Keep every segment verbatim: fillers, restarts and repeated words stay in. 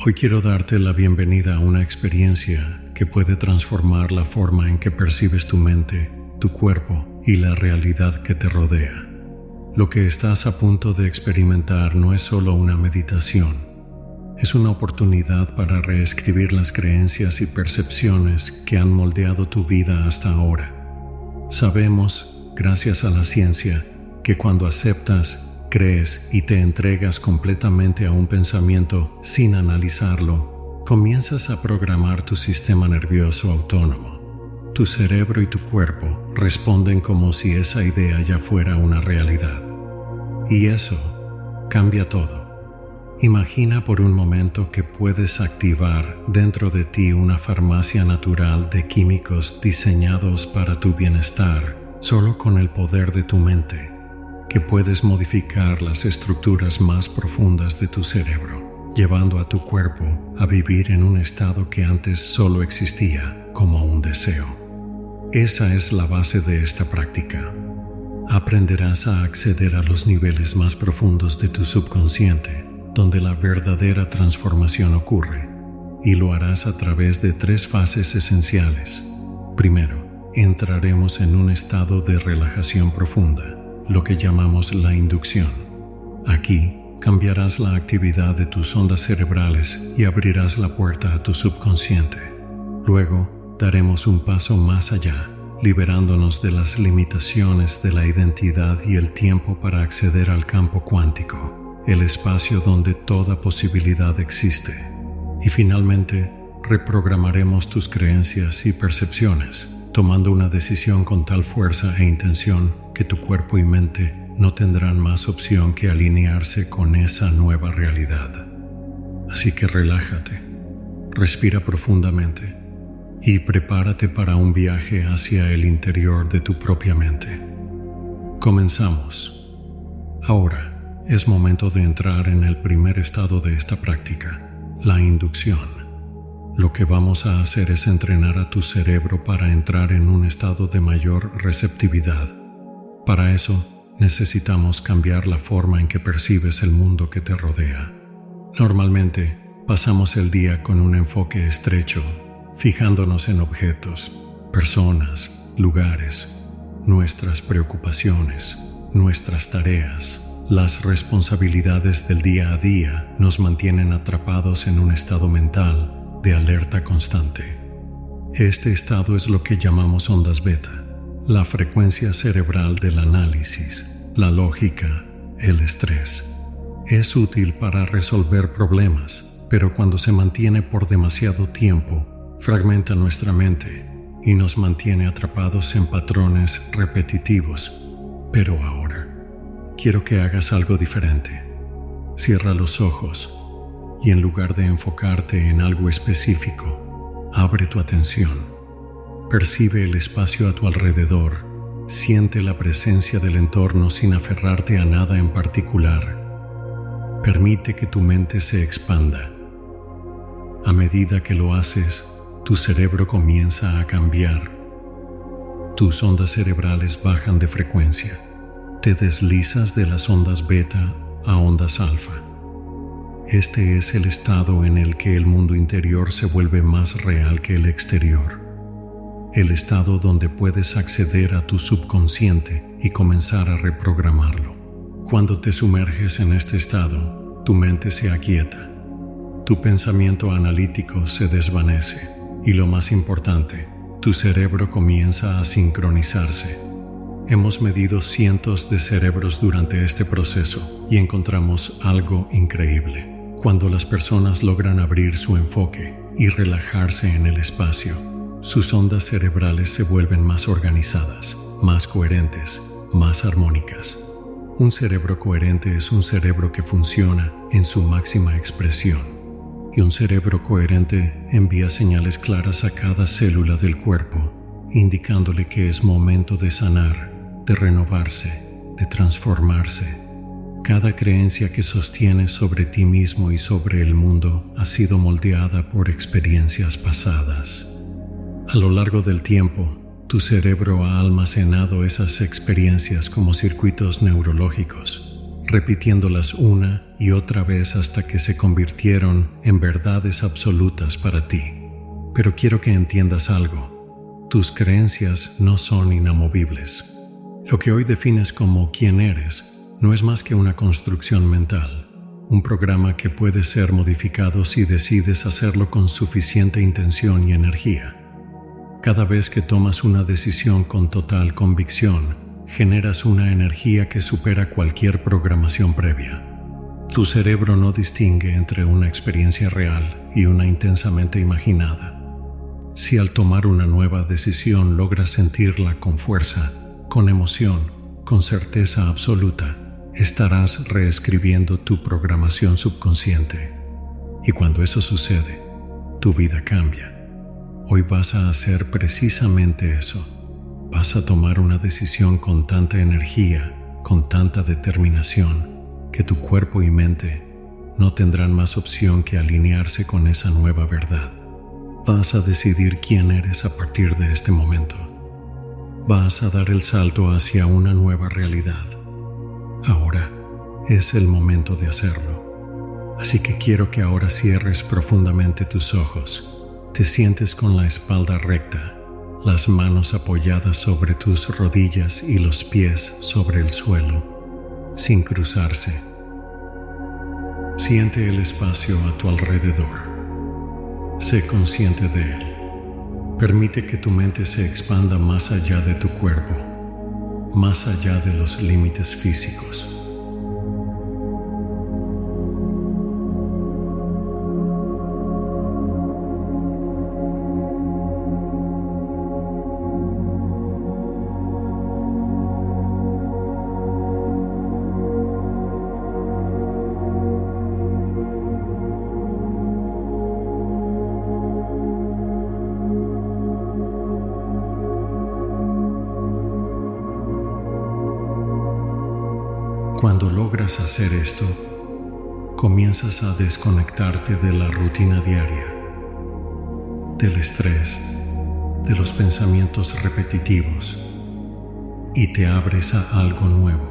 Hoy quiero darte la bienvenida a una experiencia que puede transformar la forma en que percibes tu mente, tu cuerpo y la realidad que te rodea. Lo que estás a punto de experimentar no es solo una meditación, es una oportunidad para reescribir las creencias y percepciones que han moldeado tu vida hasta ahora. Sabemos, gracias a la ciencia, que cuando aceptas, crees y te entregas completamente a un pensamiento sin analizarlo, comienzas a programar tu sistema nervioso autónomo. Tu cerebro y tu cuerpo responden como si esa idea ya fuera una realidad. Y eso cambia todo. Imagina por un momento que puedes activar dentro de ti una farmacia natural de químicos diseñados para tu bienestar solo con el poder de tu mente, que puedes modificar las estructuras más profundas de tu cerebro, llevando a tu cuerpo a vivir en un estado que antes solo existía como un deseo. Esa es la base de esta práctica. Aprenderás a acceder a los niveles más profundos de tu subconsciente, donde la verdadera transformación ocurre, y lo harás a través de tres fases esenciales. Primero, entraremos en un estado de relajación profunda, lo que llamamos la inducción. Aquí, cambiarás la actividad de tus ondas cerebrales y abrirás la puerta a tu subconsciente. Luego, daremos un paso más allá, liberándonos de las limitaciones de la identidad y el tiempo para acceder al campo cuántico, el espacio donde toda posibilidad existe. Y finalmente, reprogramaremos tus creencias y percepciones, tomando una decisión con tal fuerza e intención que tu cuerpo y mente no tendrán más opción que alinearse con esa nueva realidad. Así que relájate, respira profundamente y prepárate para un viaje hacia el interior de tu propia mente. Comenzamos. Ahora es momento de entrar en el primer estado de esta práctica, la inducción. Lo que vamos a hacer es entrenar a tu cerebro para entrar en un estado de mayor receptividad. Para eso, necesitamos cambiar la forma en que percibes el mundo que te rodea. Normalmente, pasamos el día con un enfoque estrecho, fijándonos en objetos, personas, lugares, nuestras preocupaciones, nuestras tareas. Las responsabilidades del día a día nos mantienen atrapados en un estado mental de alerta constante. Este estado es lo que llamamos ondas beta, la frecuencia cerebral del análisis, la lógica, el estrés. Es útil para resolver problemas, pero cuando se mantiene por demasiado tiempo, fragmenta nuestra mente y nos mantiene atrapados en patrones repetitivos. Pero ahora, quiero que hagas algo diferente. Cierra los ojos y en lugar de enfocarte en algo específico, abre tu atención. Percibe el espacio a tu alrededor, siente la presencia del entorno sin aferrarte a nada en particular. Permite que tu mente se expanda. A medida que lo haces, tu cerebro comienza a cambiar. Tus ondas cerebrales bajan de frecuencia. Te deslizas de las ondas beta a ondas alfa. Este es el estado en el que el mundo interior se vuelve más real que el exterior. El estado donde puedes acceder a tu subconsciente y comenzar a reprogramarlo. Cuando te sumerges en este estado, tu mente se aquieta. Tu pensamiento analítico se desvanece. Y lo más importante, tu cerebro comienza a sincronizarse. Hemos medido cientos de cerebros durante este proceso y encontramos algo increíble. Cuando las personas logran abrir su enfoque y relajarse en el espacio, sus ondas cerebrales se vuelven más organizadas, más coherentes, más armónicas. Un cerebro coherente es un cerebro que funciona en su máxima expresión, y un cerebro coherente envía señales claras a cada célula del cuerpo, indicándole que es momento de sanar, de renovarse, de transformarse. Cada creencia que sostienes sobre ti mismo y sobre el mundo ha sido moldeada por experiencias pasadas. A lo largo del tiempo, tu cerebro ha almacenado esas experiencias como circuitos neurológicos, repitiéndolas una y otra vez hasta que se convirtieron en verdades absolutas para ti. Pero quiero que entiendas algo. Tus creencias no son inamovibles. Lo que hoy defines como quién eres no es más que una construcción mental, un programa que puede ser modificado si decides hacerlo con suficiente intención y energía. Cada vez que tomas una decisión con total convicción, generas una energía que supera cualquier programación previa. Tu cerebro no distingue entre una experiencia real y una intensamente imaginada. Si al tomar una nueva decisión logras sentirla con fuerza, con emoción, con certeza absoluta, estarás reescribiendo tu programación subconsciente. Y cuando eso sucede, tu vida cambia. Hoy vas a hacer precisamente eso. Vas a tomar una decisión con tanta energía, con tanta determinación, que tu cuerpo y mente no tendrán más opción que alinearse con esa nueva verdad. Vas a decidir quién eres a partir de este momento. Vas a dar el salto hacia una nueva realidad. Ahora es el momento de hacerlo. Así que quiero que ahora cierres profundamente tus ojos. Te sientes con la espalda recta, las manos apoyadas sobre tus rodillas y los pies sobre el suelo, sin cruzarse. Siente el espacio a tu alrededor. Sé consciente de él. Permite que tu mente se expanda más allá de tu cuerpo, más allá de los límites físicos. Cuando logras hacer esto, comienzas a desconectarte de la rutina diaria, del estrés, de los pensamientos repetitivos, y te abres a algo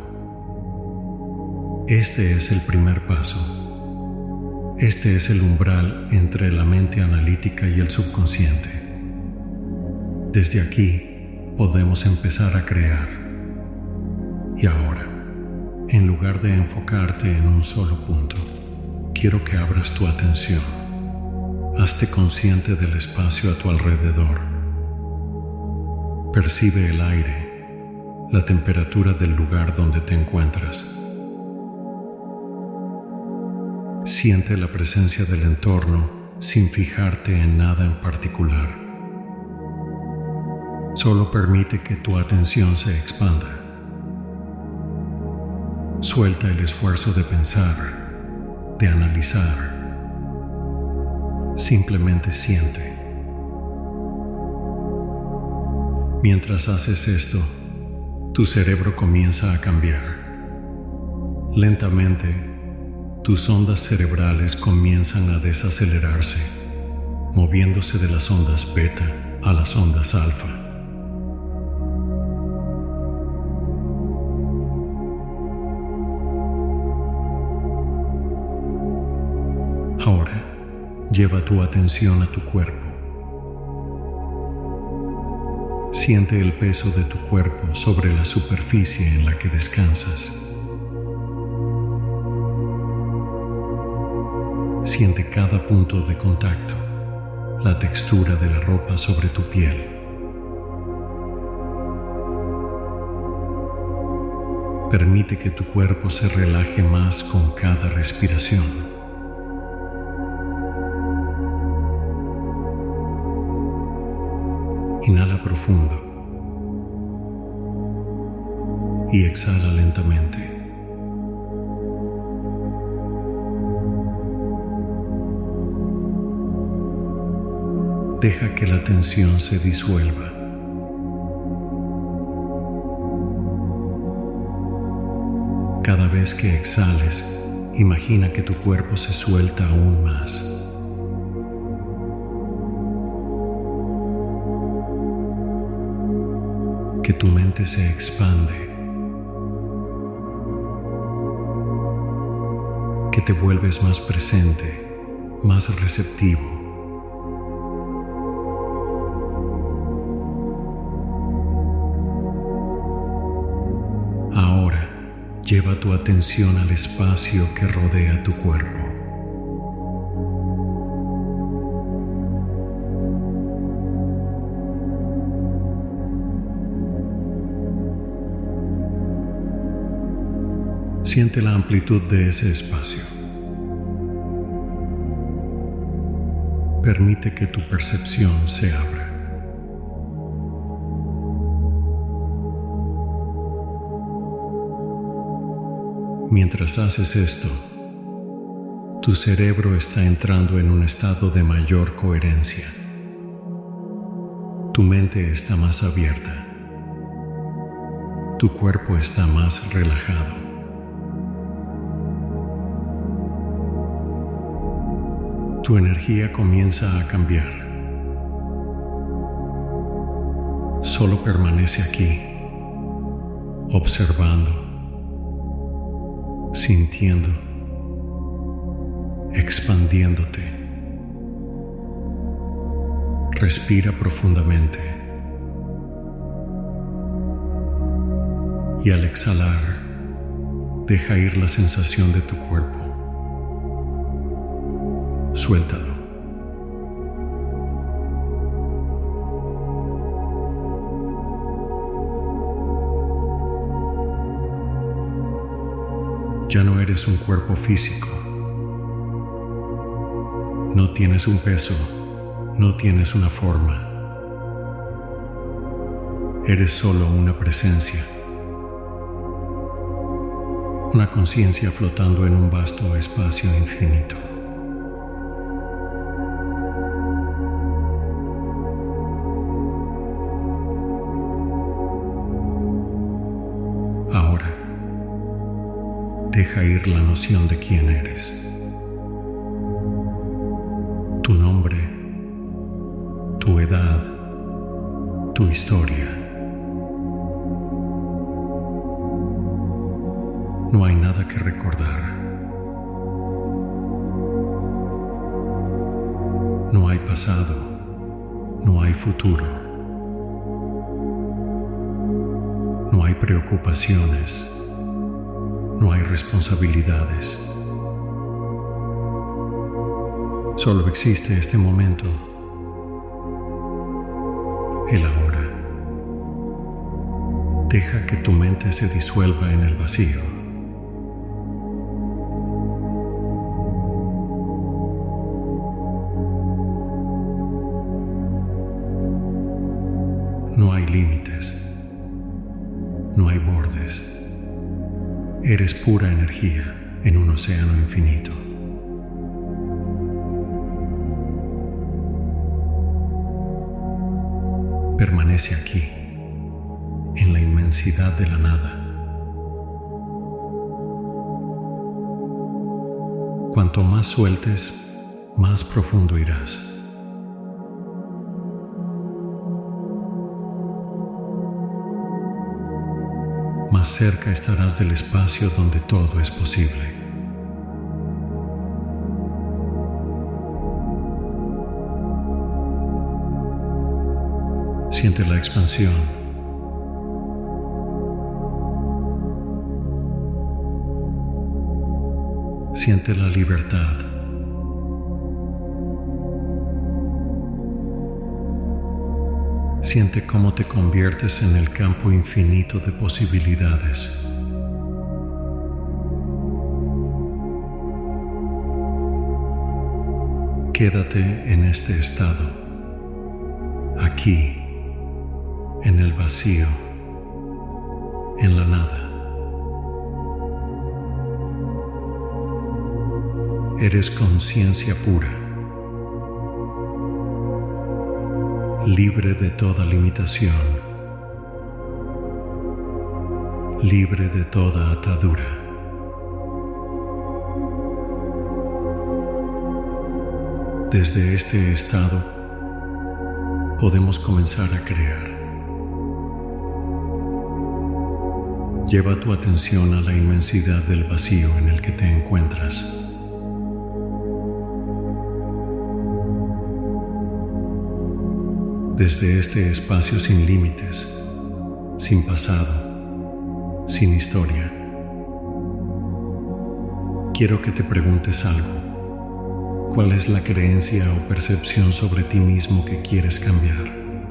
nuevo. Este es el primer paso. Este es el umbral entre la mente analítica y el subconsciente. Desde aquí podemos empezar a crear. Y ahora, en lugar de enfocarte en un solo punto, quiero que abras tu atención. Hazte consciente del espacio a tu alrededor. Percibe el aire, la temperatura del lugar donde te encuentras. Siente la presencia del entorno sin fijarte en nada en particular. Solo permite que tu atención se expanda. Suelta el esfuerzo de pensar, de analizar. Simplemente siente. Mientras haces esto, tu cerebro comienza a cambiar. Lentamente, tus ondas cerebrales comienzan a desacelerarse, moviéndose de las ondas beta a las ondas alfa. Ahora, lleva tu atención a tu cuerpo. Siente el peso de tu cuerpo sobre la superficie en la que descansas. Siente cada punto de contacto, la textura de la ropa sobre tu piel. Permite que tu cuerpo se relaje más con cada respiración. Inhala profundo y exhala lentamente. Deja que la tensión se disuelva. Cada vez que exhales, imagina que tu cuerpo se suelta aún más. Que tu mente se expande. te vuelves más presente, más receptivo. Ahora, lleva tu atención al espacio que rodea tu cuerpo. Siente la amplitud de ese espacio. Permite que tu percepción se abra. Mientras haces esto, tu cerebro está entrando en un estado de mayor coherencia. Tu mente está más abierta. Tu cuerpo está más relajado. Tu energía comienza a cambiar. Solo permanece aquí, observando, sintiendo, expandiéndote. Respira profundamente y al exhalar, deja ir la sensación de tu cuerpo. Suéltalo. Ya no eres un cuerpo físico. No tienes un peso, no tienes una forma. Eres solo una presencia. Una conciencia flotando en un vasto espacio infinito. Ahora, deja ir la noción de quién eres. Tu nombre, tu edad, tu historia. No hay nada que recordar. No hay pasado, no hay futuro. No hay preocupaciones, no hay responsabilidades. Solo existe este momento, el ahora. Deja que tu mente se disuelva en el vacío. No hay límites. No hay bordes. Eres pura energía en un océano infinito. Permanece aquí, en la inmensidad de la nada. Cuanto más sueltes, más profundo irás. Más cerca estarás del espacio donde todo es posible. Siente la expansión. Siente la libertad. Siente cómo te conviertes en el campo infinito de posibilidades. Quédate en este estado, aquí, en el vacío, en la nada. Eres conciencia pura, libre de toda limitación, libre de toda atadura. Desde este estado podemos comenzar a crear. Lleva tu atención a la inmensidad del vacío en el que te encuentras. desde este espacio sin límites, sin pasado, sin historia. Quiero que te preguntes algo. ¿Cuál es la creencia o percepción sobre ti mismo que quieres cambiar?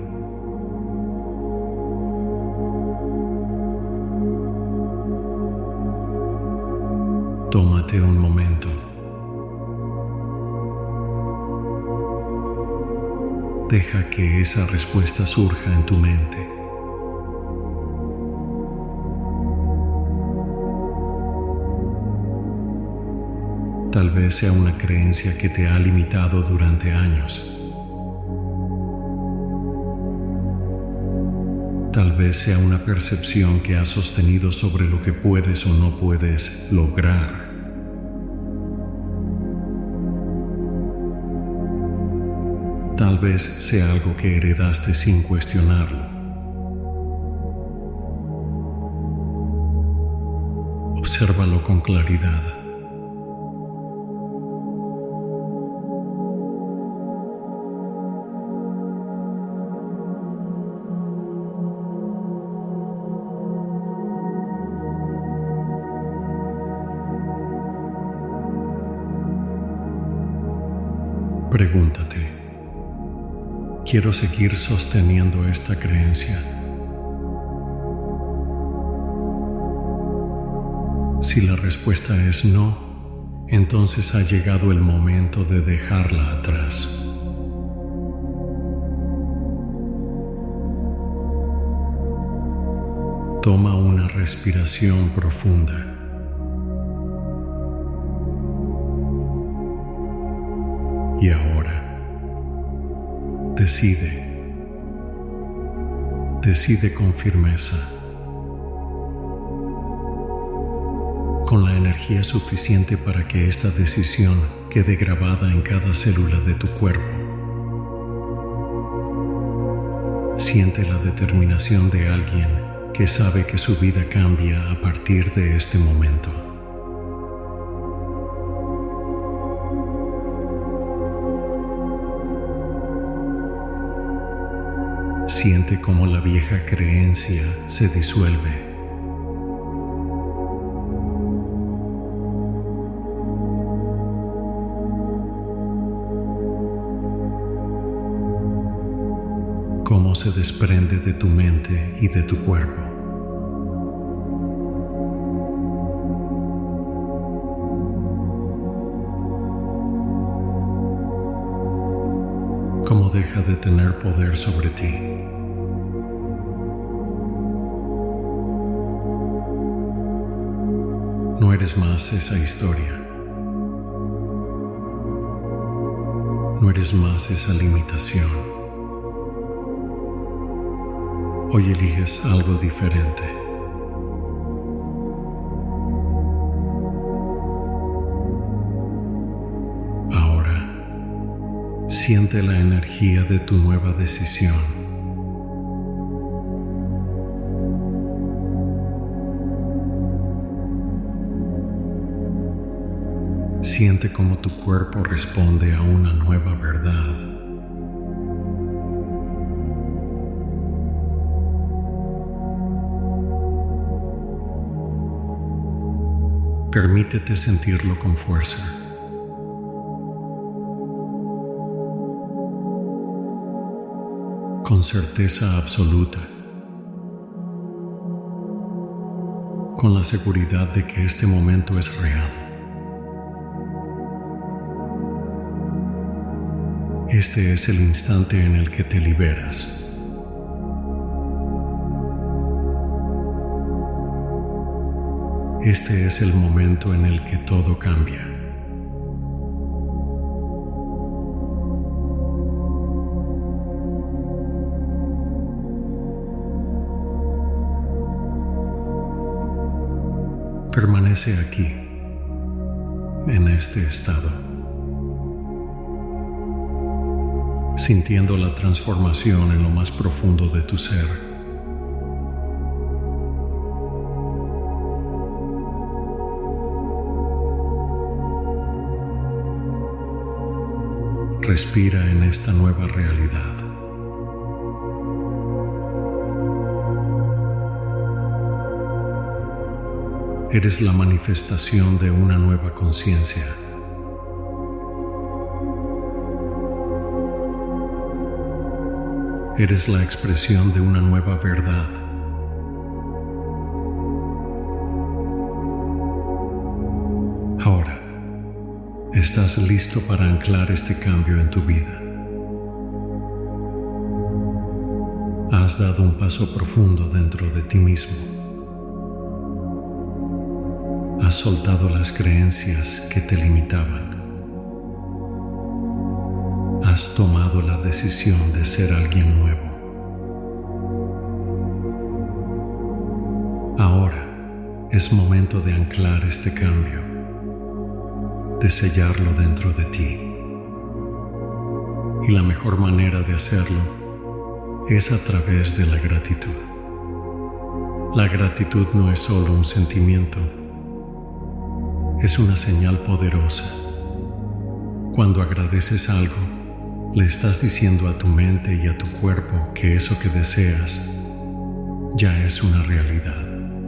Tómate un momento. Deja que esa respuesta surja en tu mente. Tal vez sea una creencia que te ha limitado durante años. Tal vez sea una percepción que has sostenido sobre lo que puedes o no puedes lograr. Tal vez sea algo que heredaste sin cuestionarlo. Obsérvalo con claridad. Pregúntate, ¿quiero seguir sosteniendo esta creencia? Si la respuesta es no, entonces ha llegado el momento de dejarla atrás. Toma una respiración profunda. Y ahora, decide, decide con firmeza, con la energía suficiente para que esta decisión quede grabada en cada célula de tu cuerpo. Siente la determinación de alguien que sabe que su vida cambia a partir de este momento. Siente cómo la vieja creencia se disuelve. Cómo se desprende de tu mente y de tu cuerpo. Cómo deja de tener poder sobre ti. No eres más esa historia. No eres más esa limitación. Hoy eliges algo diferente. Ahora, siente la energía de tu nueva decisión. Siente cómo tu cuerpo responde a una nueva verdad. Permítete sentirlo con fuerza. Con certeza absoluta. Con la seguridad de que este momento es real. Este es el instante en el que te liberas. Este es el momento en el que todo cambia. Permanece aquí, en este estado, sintiendo la transformación en lo más profundo de tu ser. Respira en esta nueva realidad. Eres la manifestación de una nueva conciencia. Eres la expresión de una nueva verdad. Ahora, estás listo para anclar este cambio en tu vida. Has dado un paso profundo dentro de ti mismo. Has soltado las creencias que te limitaban. Has tomado la decisión de ser alguien nuevo. Ahora es momento de anclar este cambio, de sellarlo dentro de ti. Y la mejor manera de hacerlo es a través de la gratitud. La gratitud no es solo un sentimiento, es una señal poderosa. Cuando agradeces algo, le estás diciendo a tu mente y a tu cuerpo que eso que deseas ya es una realidad.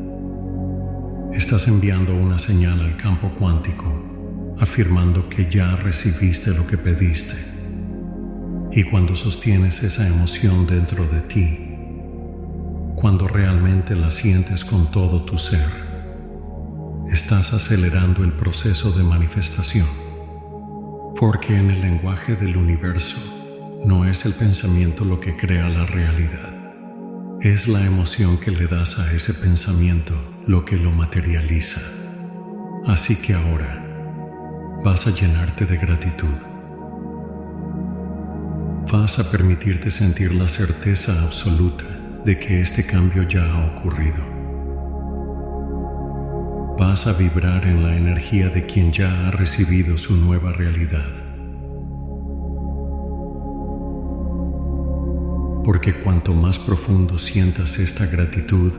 Estás enviando una señal al campo cuántico, afirmando que ya recibiste lo que pediste. Y cuando sostienes esa emoción dentro de ti, cuando realmente la sientes con todo tu ser, estás acelerando el proceso de manifestación. Porque en el lenguaje del universo no es el pensamiento lo que crea la realidad. Es la emoción que le das a ese pensamiento lo que lo materializa. Así que ahora vas a llenarte de gratitud. Vas a permitirte sentir la certeza absoluta de que este cambio ya ha ocurrido. Vas a vibrar en la energía de quien ya ha recibido su nueva realidad. Porque cuanto más profundo sientas esta gratitud,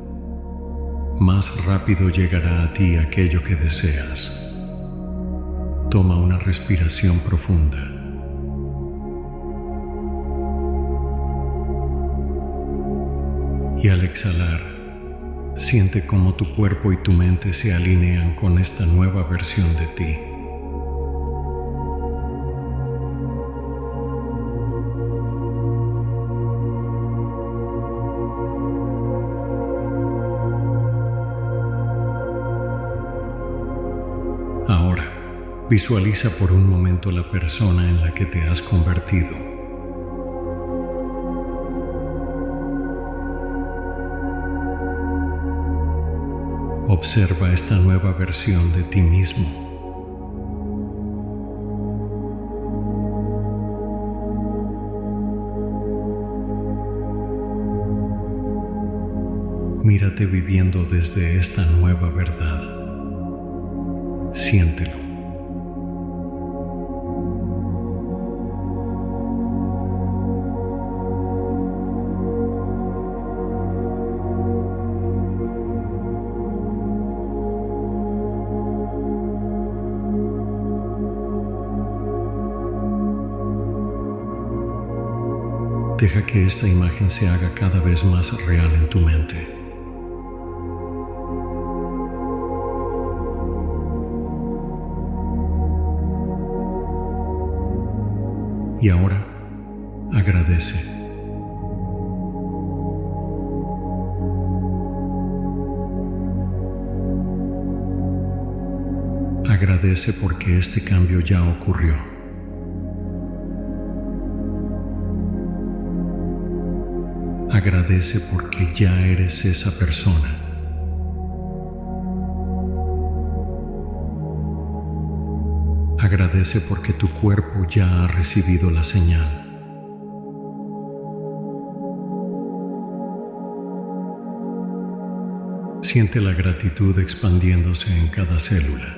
más rápido llegará a ti aquello que deseas. Toma una respiración profunda. Y al exhalar, siente cómo tu cuerpo y tu mente se alinean con esta nueva versión de ti. Ahora, visualiza por un momento la persona en la que te has convertido. Observa esta nueva versión de ti mismo. Mírate viviendo desde esta nueva verdad. Siéntelo. Deja que esta imagen se haga cada vez más real en tu mente. Y ahora, agradece. Agradece porque este cambio ya ocurrió. Agradece porque ya eres esa persona. Agradece porque tu cuerpo ya ha recibido la señal. Siente la gratitud expandiéndose en cada célula.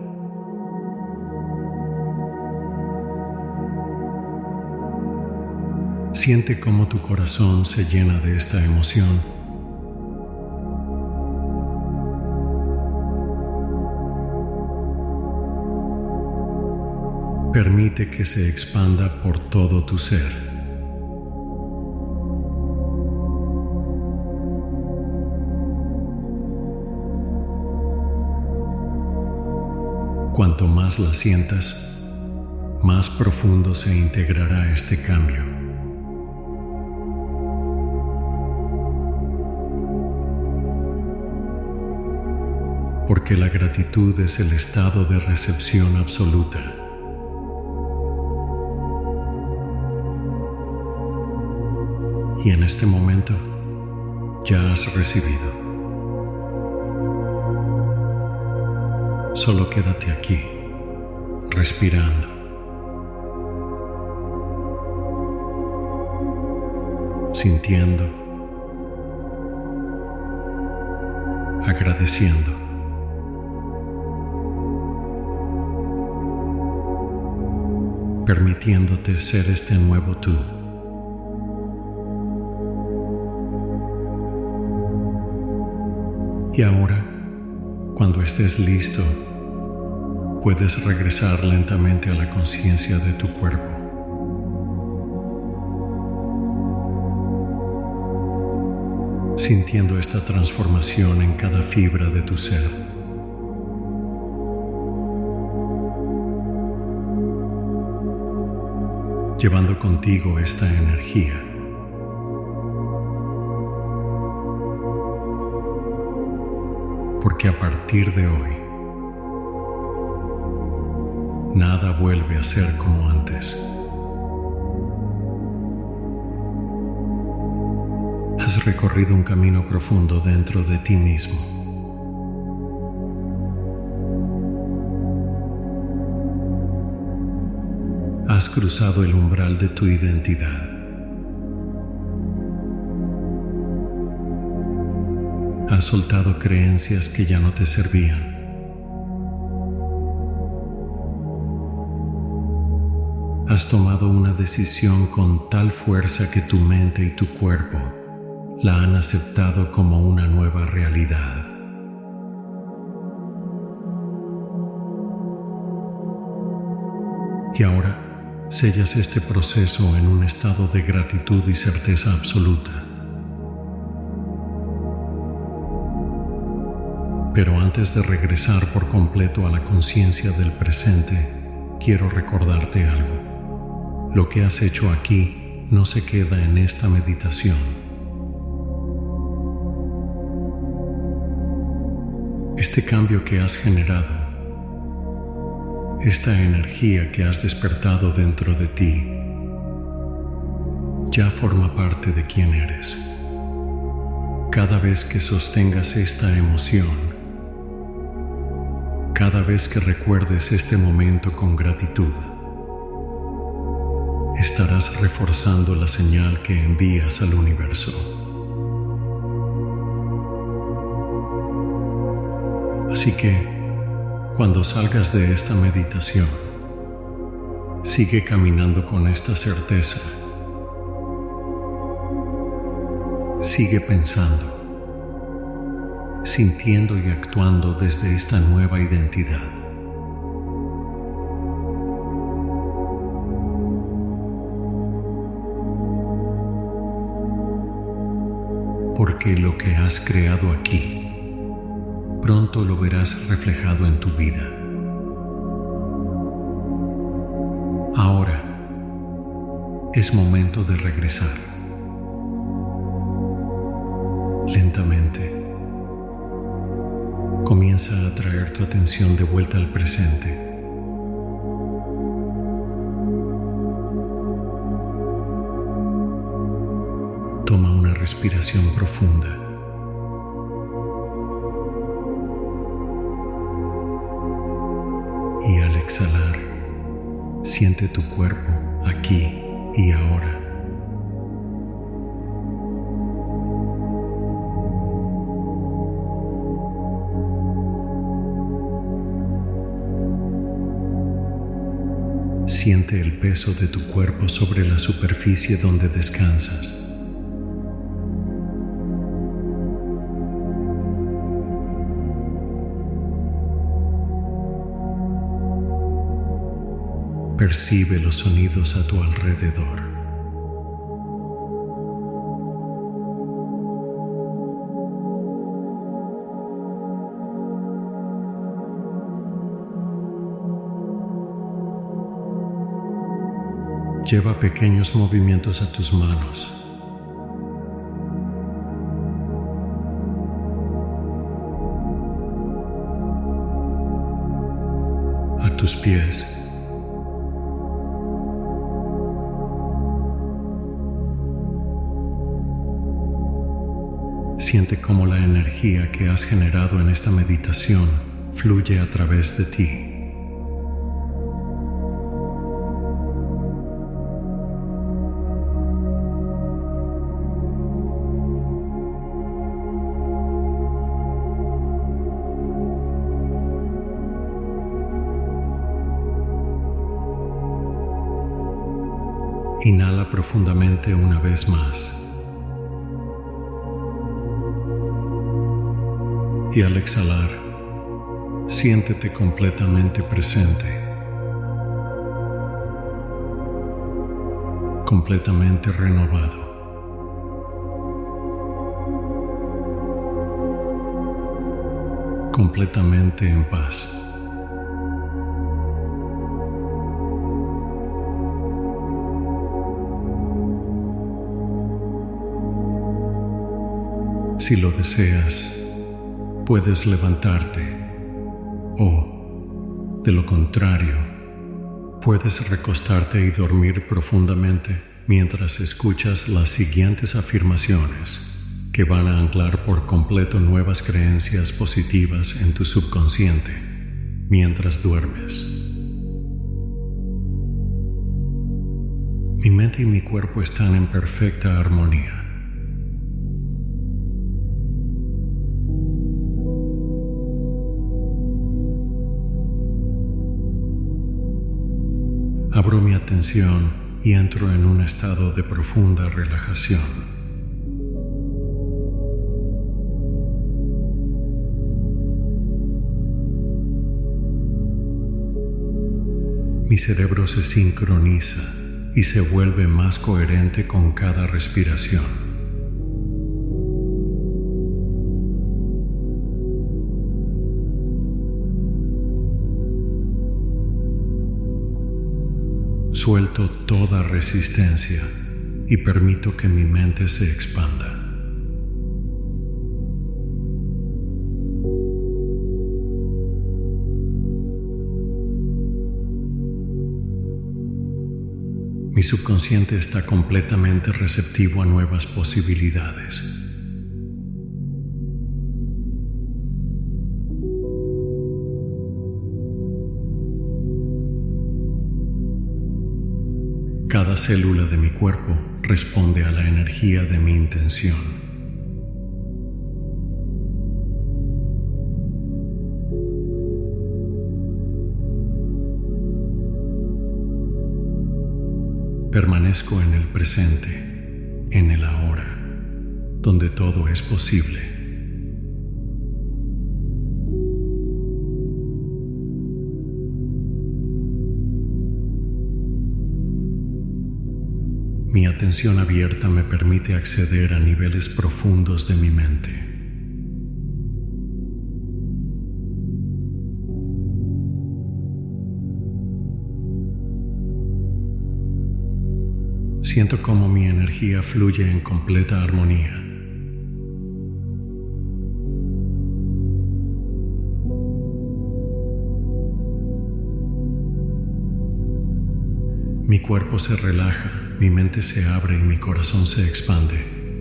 Siente cómo tu corazón se llena de esta emoción. Permite que se expanda por todo tu ser. Cuanto más la sientas, más profundo se integrará este cambio. Porque la gratitud es el estado de recepción absoluta. Y en este momento ya has recibido. Solo quédate aquí, respirando. Sintiendo, agradeciendo. Permitiéndote ser este nuevo tú. Y ahora, cuando estés listo, puedes regresar lentamente a la conciencia de tu cuerpo. Sintiendo esta transformación en cada fibra de tu ser. Llevando contigo esta energía. Porque a partir de hoy, nada vuelve a ser como antes. Has recorrido un camino profundo dentro de ti mismo. Has cruzado el umbral de tu identidad. Has soltado creencias que ya no te servían. Has tomado una decisión con tal fuerza que tu mente y tu cuerpo la han aceptado como una nueva realidad. Y ahora sellas este proceso en un estado de gratitud y certeza absoluta. Pero antes de regresar por completo a la conciencia del presente, quiero recordarte algo. Lo que has hecho aquí no se queda en esta meditación. Este cambio que has generado, esta energía que has despertado dentro de ti, ya forma parte de quién eres. Cada vez que sostengas esta emoción, cada vez que recuerdes este momento con gratitud, estarás reforzando la señal que envías al universo. Así que, cuando salgas de esta meditación, sigue caminando con esta certeza. Sigue pensando, sintiendo y actuando desde esta nueva identidad. Porque lo que has creado aquí, pronto lo verás reflejado en tu vida. Ahora es momento de regresar. Lentamente, comienza a traer tu atención de vuelta al presente. Toma una respiración profunda. Y al exhalar, siente tu cuerpo aquí y ahora. Siente el peso de tu cuerpo sobre la superficie donde descansas. Percibe los sonidos a tu alrededor. Lleva pequeños movimientos a tus manos. A tus pies. Siente cómo la energía que has generado en esta meditación fluye a través de ti. Inhala profundamente una vez más. Y al exhalar, siéntete completamente presente, completamente renovado. Completamente en paz. Si lo deseas, puedes levantarte o, de lo contrario, puedes recostarte y dormir profundamente mientras escuchas las siguientes afirmaciones que van a anclar por completo nuevas creencias positivas en tu subconsciente mientras duermes. Mi mente y mi cuerpo están en perfecta armonía. Abro mi atención y entro en un estado de profunda relajación. Mi cerebro se sincroniza y se vuelve más coherente con cada respiración. Suelto toda resistencia y permito que mi mente se expanda. Mi subconsciente está completamente receptivo a nuevas posibilidades. Cada célula de mi cuerpo responde a la energía de mi intención. Permanezco en el presente, en el ahora, donde todo es posible. Mi atención abierta me permite acceder a niveles profundos de mi mente. Siento cómo mi energía fluye en completa armonía. Mi cuerpo se relaja, mi mente se abre y mi corazón se expande.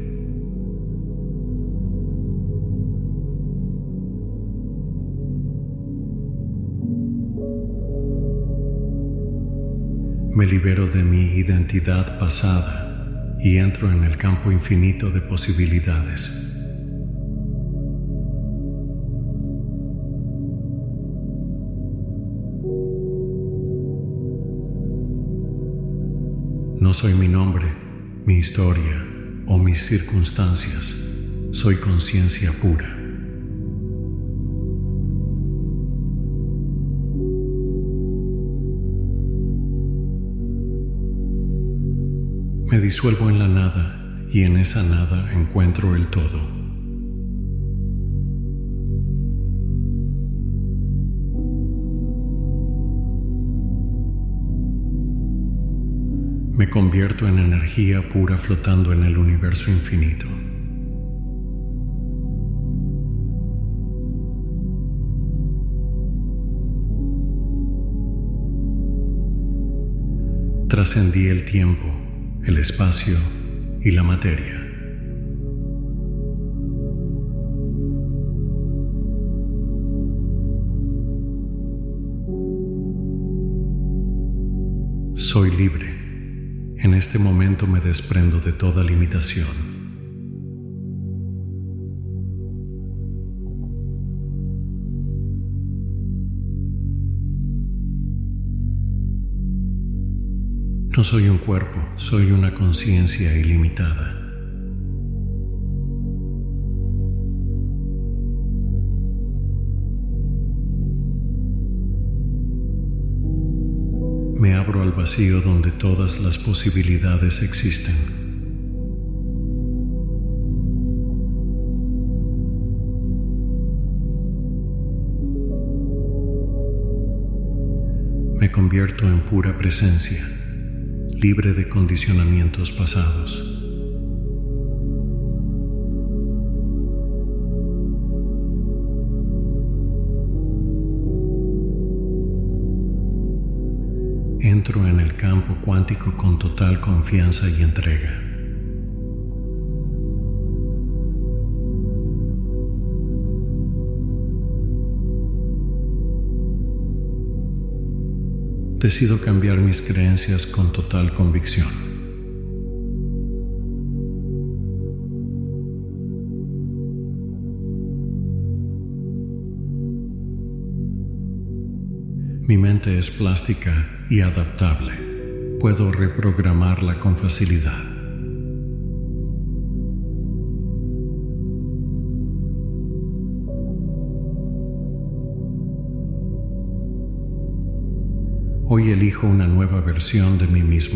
Me libero de mi identidad pasada y entro en el campo infinito de posibilidades. No soy mi nombre, mi historia o mis circunstancias. Soy conciencia pura. Me disuelvo en la nada y en esa nada encuentro el todo. Me convierto en energía pura flotando en el universo infinito. Trascendí el tiempo, el espacio y la materia. Soy libre. En este momento me desprendo de toda limitación. No soy un cuerpo, soy una conciencia ilimitada. Me abro al vacío donde todas las posibilidades existen. Me convierto en pura presencia, libre de condicionamientos pasados. Entro en el campo cuántico con total confianza y entrega. Decido cambiar mis creencias con total convicción. Mi mente es plástica y adaptable. Puedo reprogramarla con facilidad. Hoy elijo una nueva versión de mí mismo.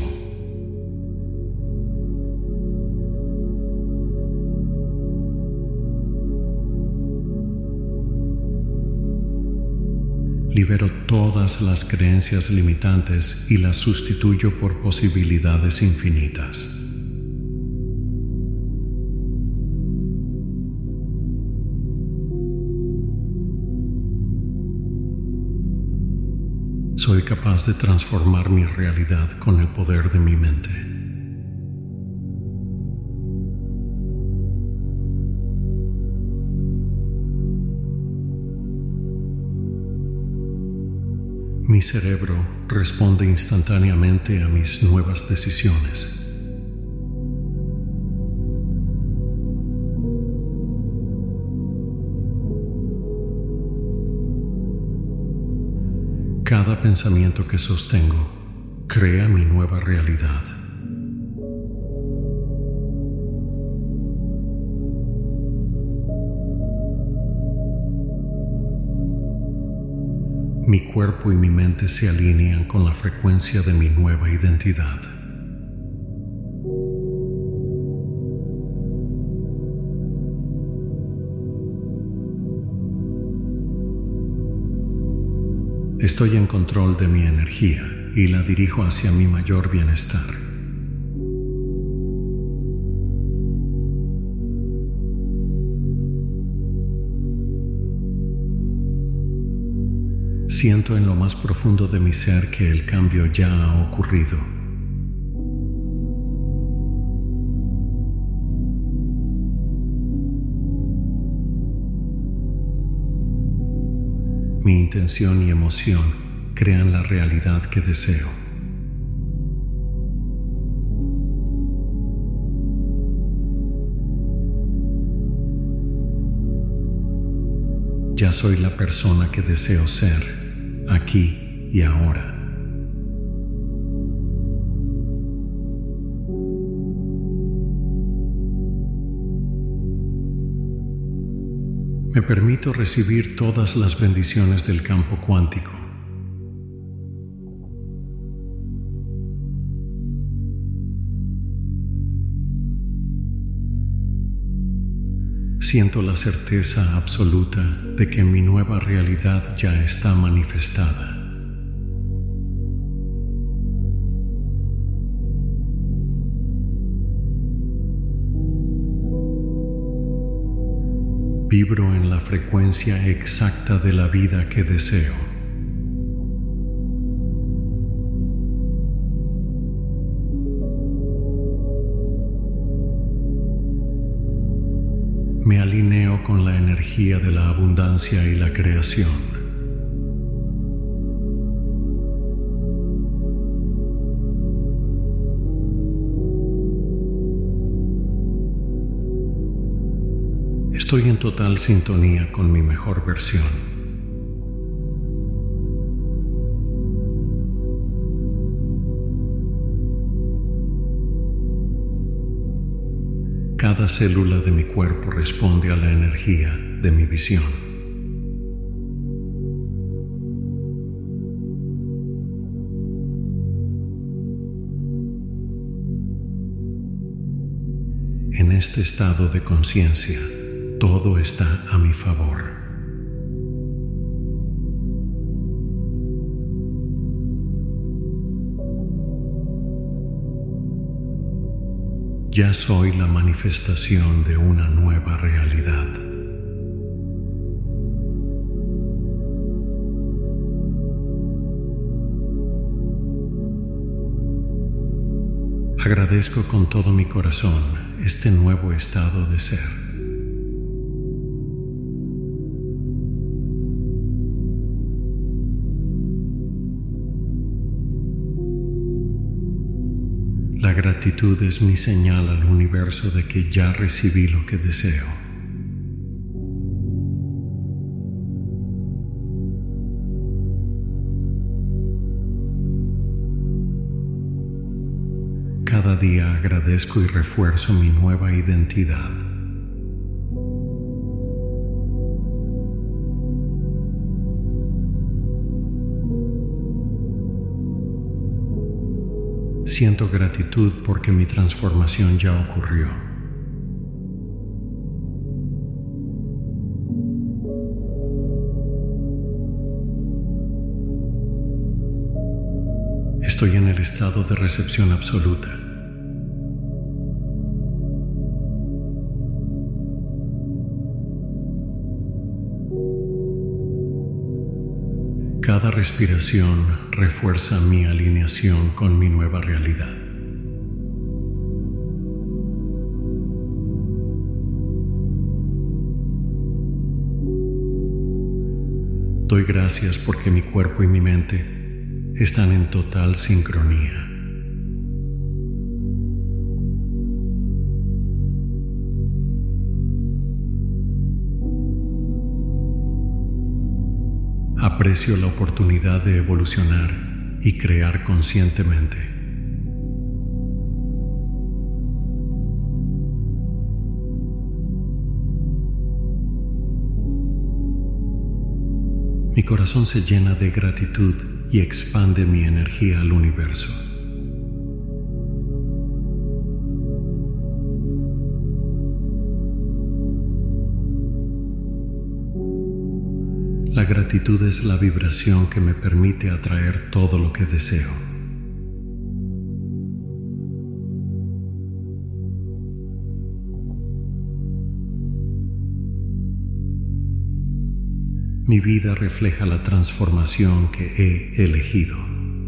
Libero todas las creencias limitantes y las sustituyo por posibilidades infinitas. Soy capaz de transformar mi realidad con el poder de mi mente. Mi cerebro responde instantáneamente a mis nuevas decisiones. Cada pensamiento que sostengo crea mi nueva realidad. Mi cuerpo y mi mente se alinean con la frecuencia de mi nueva identidad. Estoy en control de mi energía y la dirijo hacia mi mayor bienestar. Siento en lo más profundo de mi ser que el cambio ya ha ocurrido. Mi intención y emoción crean la realidad que deseo. Ya soy la persona que deseo ser, aquí y ahora. Me permito recibir todas las bendiciones del campo cuántico. Siento la certeza absoluta de que mi nueva realidad ya está manifestada. Vibro en la frecuencia exacta de la vida que deseo. Me alineo con la energía de la abundancia y la creación. Estoy en total sintonía con mi mejor versión. Cada célula de mi cuerpo responde a la energía de mi visión. En este estado de conciencia, todo está a mi favor. Ya soy la manifestación de una nueva realidad. Agradezco con todo mi corazón este nuevo estado de ser. La gratitud es mi señal al universo de que ya recibí lo que deseo. Cada día agradezco y refuerzo mi nueva identidad. Siento gratitud porque mi transformación ya ocurrió. Estoy en el estado de recepción absoluta. Cada respiración refuerza mi alineación con mi nueva realidad. Doy gracias porque mi cuerpo y mi mente están en total sincronía. Aprecio la oportunidad de evolucionar y crear conscientemente. Mi corazón se llena de gratitud y expande mi energía al universo. La gratitud es la vibración que me permite atraer todo lo que deseo. Mi vida refleja la transformación que he elegido.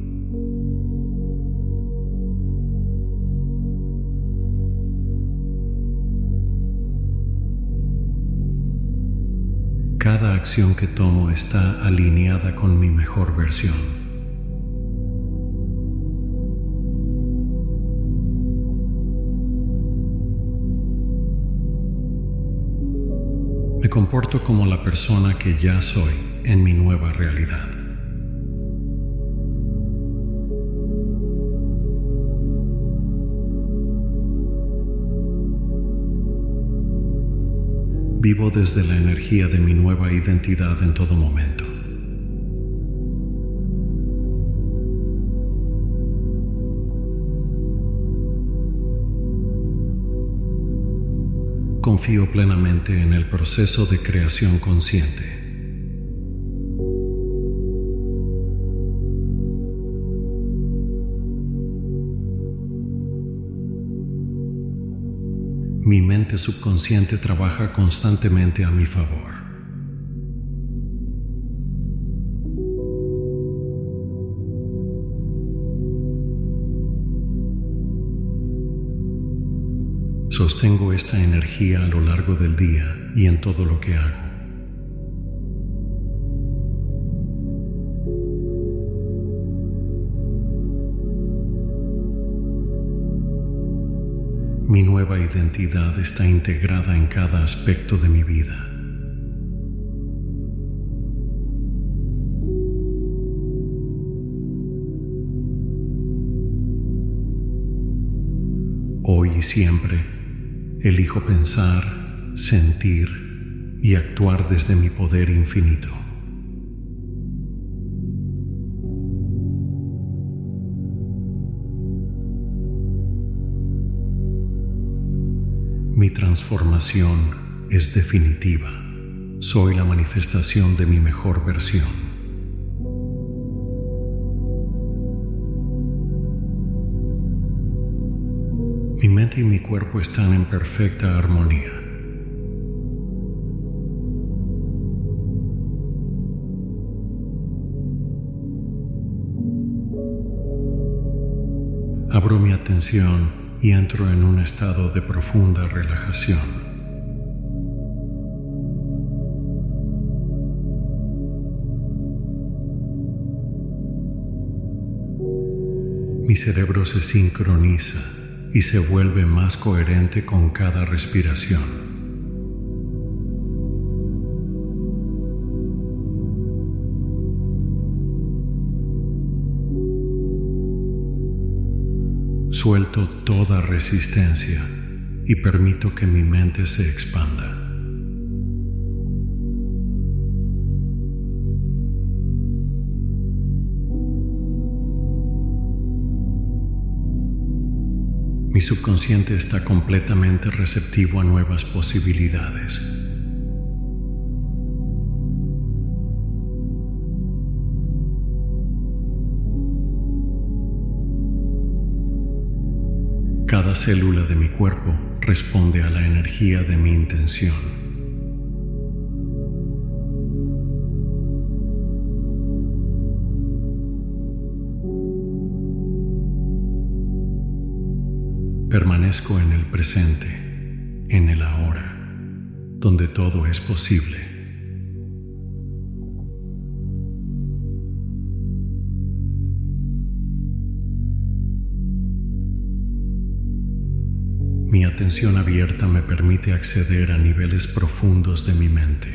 Cada acción que tomo está alineada con mi mejor versión. Me comporto como la persona que ya soy en mi nueva realidad. Vivo desde la energía de mi nueva identidad en todo momento. Confío plenamente en el proceso de creación consciente. Mi mente subconsciente trabaja constantemente a mi favor. Sostengo esta energía a lo largo del día y en todo lo que hago. Mi nueva identidad está integrada en cada aspecto de mi vida. Hoy y siempre, elijo pensar, sentir y actuar desde mi poder infinito. Mi transformación es definitiva. Soy la manifestación de mi mejor versión. Mi mente y mi cuerpo están en perfecta armonía. Abro mi atención y entro en un estado de profunda relajación. Mi cerebro se sincroniza y se vuelve más coherente con cada respiración. Suelto toda resistencia y permito que mi mente se expanda. Mi subconsciente está completamente receptivo a nuevas posibilidades. Cada célula de mi cuerpo responde a la energía de mi intención. Permanezco en el presente, en el ahora, donde todo es posible. Mi atención abierta me permite acceder a niveles profundos de mi mente.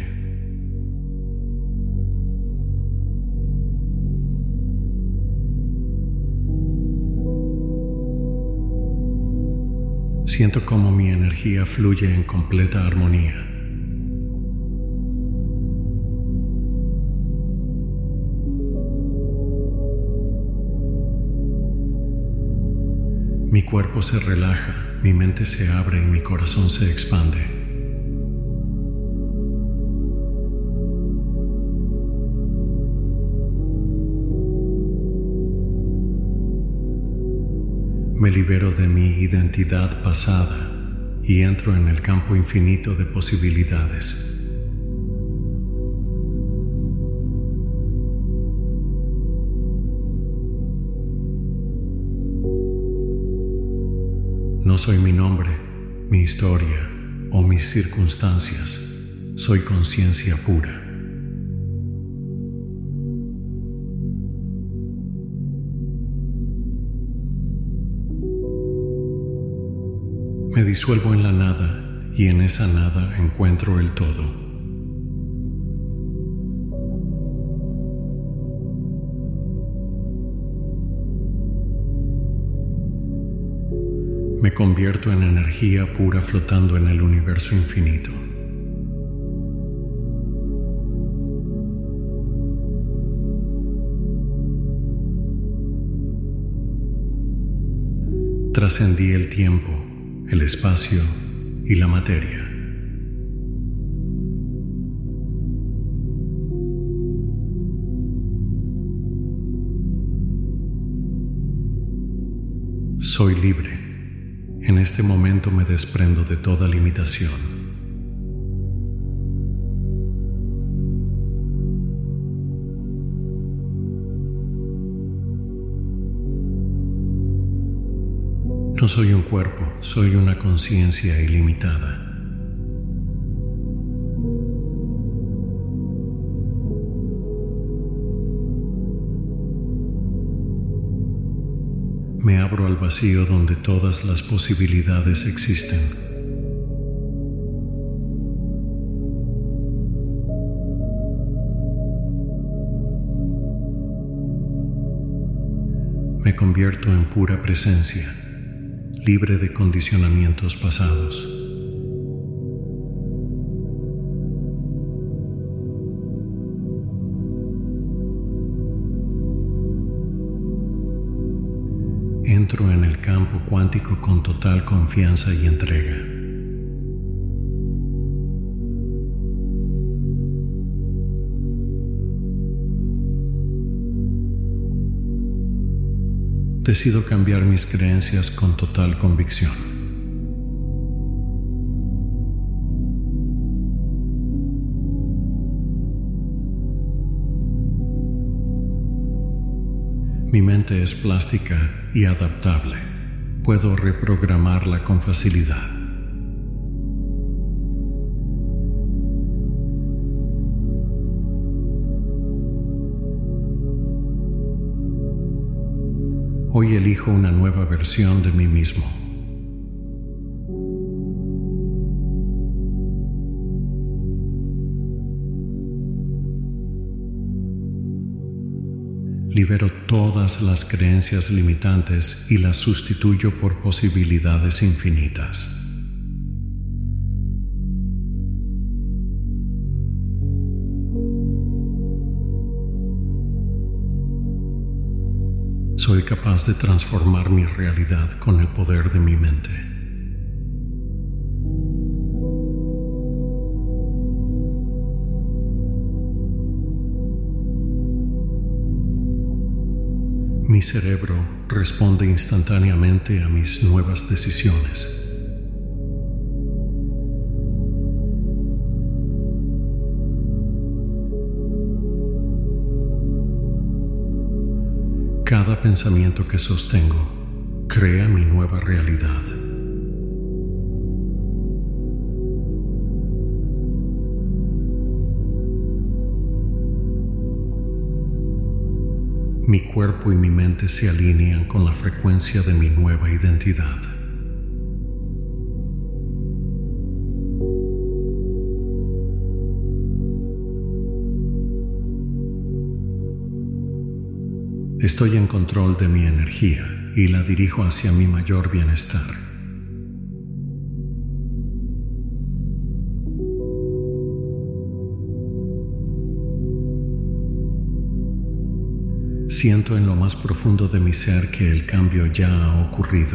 Siento cómo mi energía fluye en completa armonía. Mi cuerpo se relaja, mi mente se abre y mi corazón se expande. Me libero de mi identidad pasada y entro en el campo infinito de posibilidades. No soy mi nombre, mi historia o mis circunstancias. Soy conciencia pura. Me disuelvo en la nada y en esa nada encuentro el todo. Me convierto en energía pura flotando en el universo infinito. Trascendí el tiempo, el espacio y la materia. Soy libre En este momento me desprendo de toda limitación. No soy un cuerpo, soy una conciencia ilimitada. Me abro al vacío donde todas las posibilidades existen. Me convierto en pura presencia, libre de condicionamientos pasados. Entro en el campo cuántico con total confianza y entrega. Decido cambiar mis creencias con total convicción. Mi mente es plástica y adaptable. Puedo reprogramarla con facilidad. Hoy elijo una nueva versión de mí mismo. Libero todas las creencias limitantes y las sustituyo por posibilidades infinitas. Soy capaz de transformar mi realidad con el poder de mi mente. Mi cerebro responde instantáneamente a mis nuevas decisiones. Cada pensamiento que sostengo crea mi nueva realidad. Mi cuerpo y mi mente se alinean con la frecuencia de mi nueva identidad. Estoy en control de mi energía y la dirijo hacia mi mayor bienestar. Siento en lo más profundo de mi ser que el cambio ya ha ocurrido.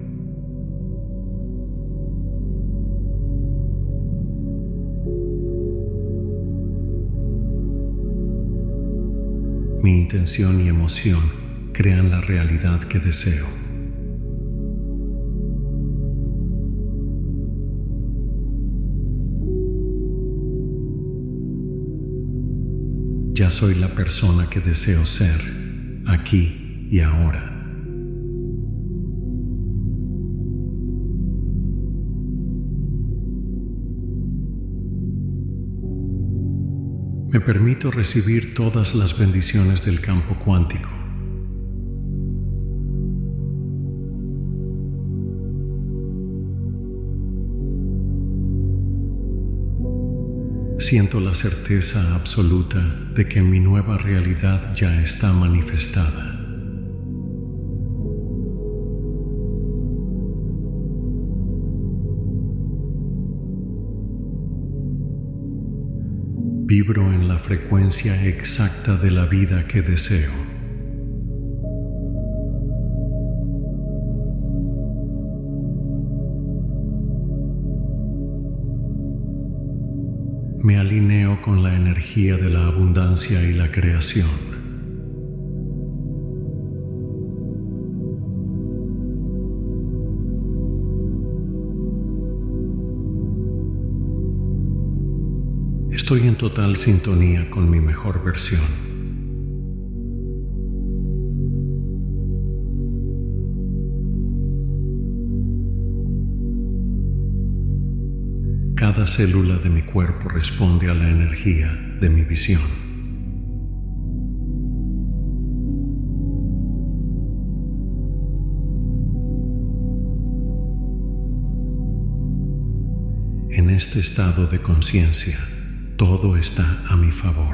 Mi intención y emoción crean la realidad que deseo. Ya soy la persona que deseo ser, aquí y ahora. Me permito recibir todas las bendiciones del campo cuántico. Siento la certeza absoluta de que mi nueva realidad ya está manifestada. Vibro en la frecuencia exacta de la vida que deseo. Me alineo con la energía de la abundancia y la creación. Estoy en total sintonía con mi mejor versión. Cada célula de mi cuerpo responde a la energía de mi visión. En este estado de conciencia, todo está a mi favor.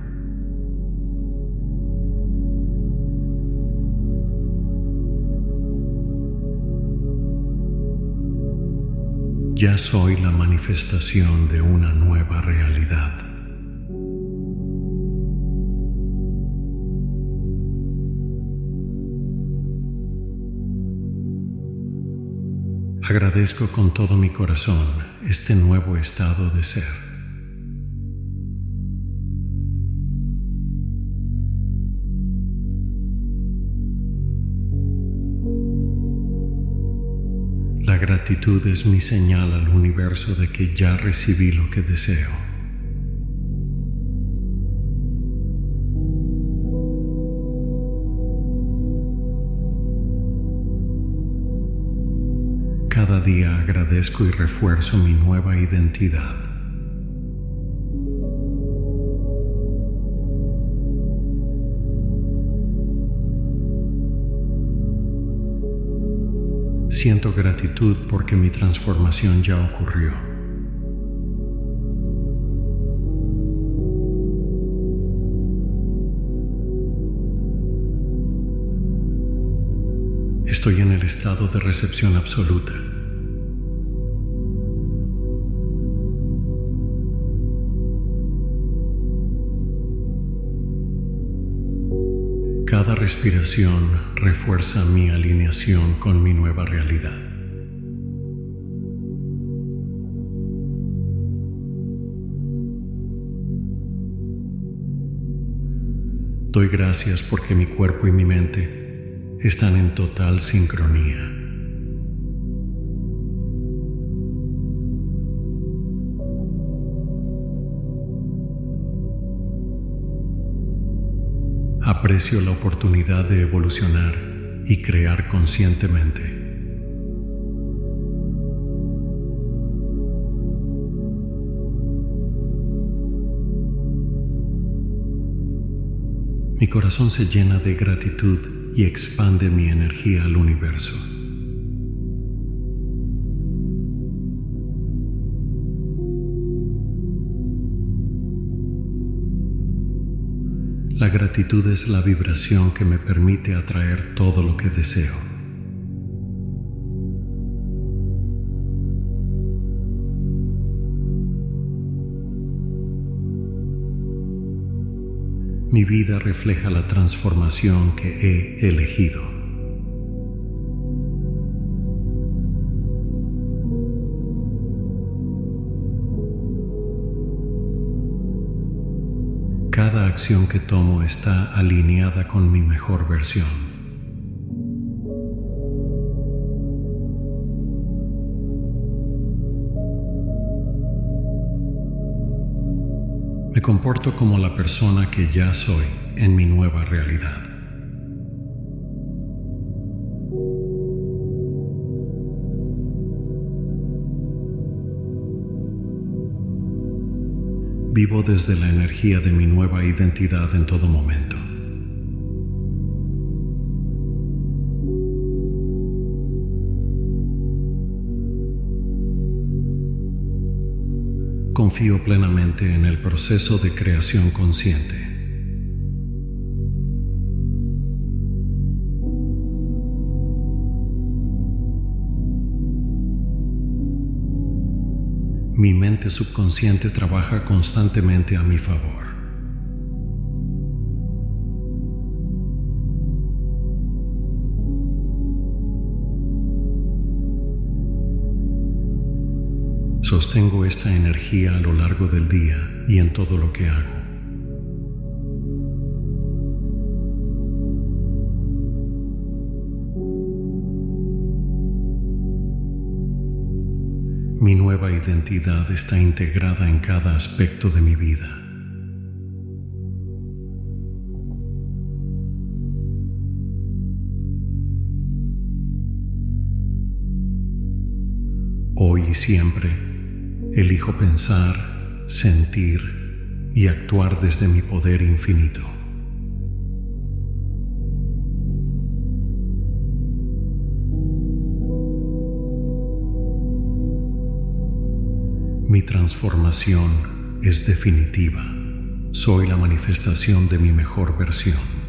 Ya soy la manifestación de una nueva realidad. Agradezco con todo mi corazón este nuevo estado de ser. La gratitud es mi señal al universo de que ya recibí lo que deseo. Cada día agradezco y refuerzo mi nueva identidad. Siento gratitud porque mi transformación ya ocurrió. Estoy en el estado de recepción absoluta. Cada respiración refuerza mi alineación con mi nueva realidad. Doy gracias porque mi cuerpo y mi mente están en total sincronía. Aprecio la oportunidad de evolucionar y crear conscientemente. Mi corazón se llena de gratitud y expande mi energía al universo. La gratitud es la vibración que me permite atraer todo lo que deseo. Mi vida refleja la transformación que he elegido. Cada acción que tomo está alineada con mi mejor versión. Me comporto como la persona que ya soy en mi nueva realidad. Vivo desde la energía de mi nueva identidad en todo momento. Confío plenamente en el proceso de creación consciente. Mi mente subconsciente trabaja constantemente a mi favor. Sostengo esta energía a lo largo del día y en todo lo que hago. Mi nueva identidad está integrada en cada aspecto de mi vida. Hoy y siempre elijo pensar, sentir y actuar desde mi poder infinito. Mi transformación es definitiva. Soy la manifestación de mi mejor versión.